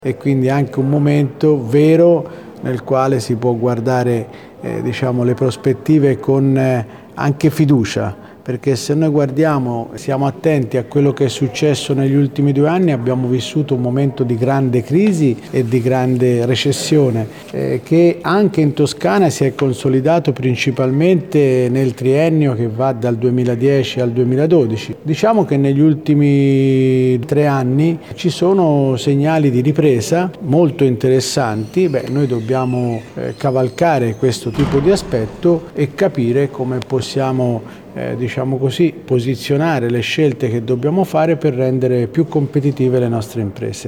e quindi anche un momento vero nel quale si può guardare le prospettive con anche fiducia, perché se noi guardiamo, siamo attenti a quello che è successo negli ultimi 2 anni, abbiamo vissuto un momento di grande crisi e di grande recessione che anche in Toscana si è consolidato principalmente nel triennio che va dal 2010 al 2012. Diciamo che negli ultimi 3 anni ci sono segnali di ripresa molto interessanti. Noi dobbiamo cavalcare questo tipo di aspetto e capire come possiamo posizionare le scelte che dobbiamo fare per rendere più competitive le nostre imprese.